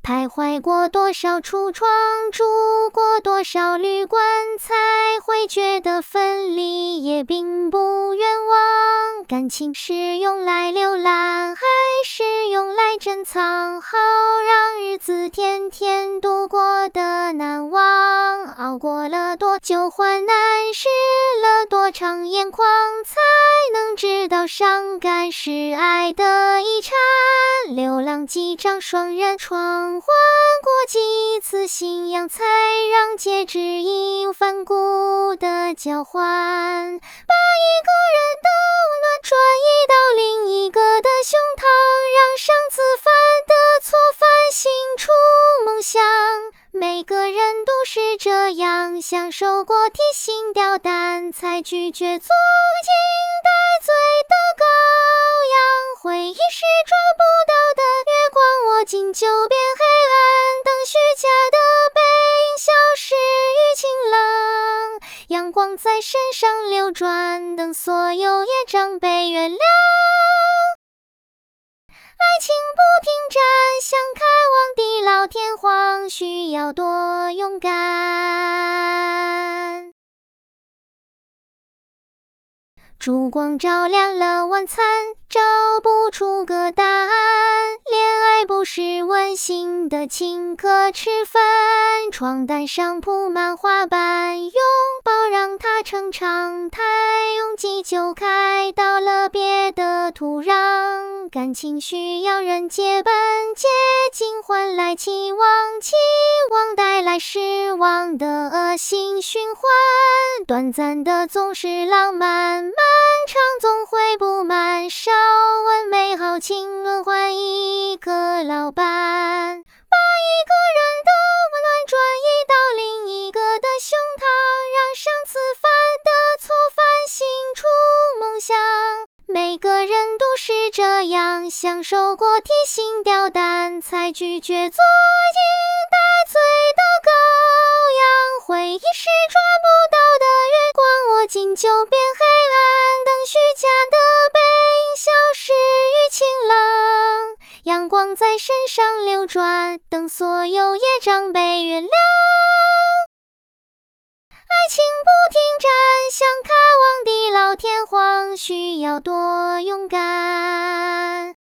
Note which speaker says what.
Speaker 1: 徘徊过多少橱窗，住过多少旅馆，才会觉得分离也并不冤枉。感情是用来浏览，还是用来珍藏？好让日子天天度过的难忘。熬过了多久患难，湿了多长眼眶，才能知道伤感是爱的遗产。流浪几张双人床，换过几次信仰，才让戒指义无反顾的交换。把一个人的温暖转移到另一个的胸膛，让上次犯的错反省出梦想。每个人都是这样，享受过提心吊胆，才拒绝做尽带罪的羔羊。回忆是抓不到的月光，握紧就变黑暗，等虚假的背影消失于晴朗。阳光在身上流转，等所有业障被原谅。爱情不停站，想开往地老天荒，需要多勇敢。烛光照亮了晚餐，找不出个答案。恋爱不是温馨的请客吃饭，床单上铺满花瓣，拥抱让它成常态，拥挤就开到了别的土壤。感情需要人接伴，接近换来期望，期望带来失望的恶性循环。短暂的总是浪漫，漫长总会不满，少问美好情轮换一个老伴。把一个人的温暖转移到另一个的胸膛，让上次犯的错反省出梦想。每个人都是这样，享受过提心吊胆，才拒绝做尽带罪的羔羊。回忆是抓不到的月光，握紧就变黑暗，等虚假的背影消失于晴朗。阳光在身上流转，等所有业障被原谅。爱情不停站，想开往地老天荒，需要多勇敢。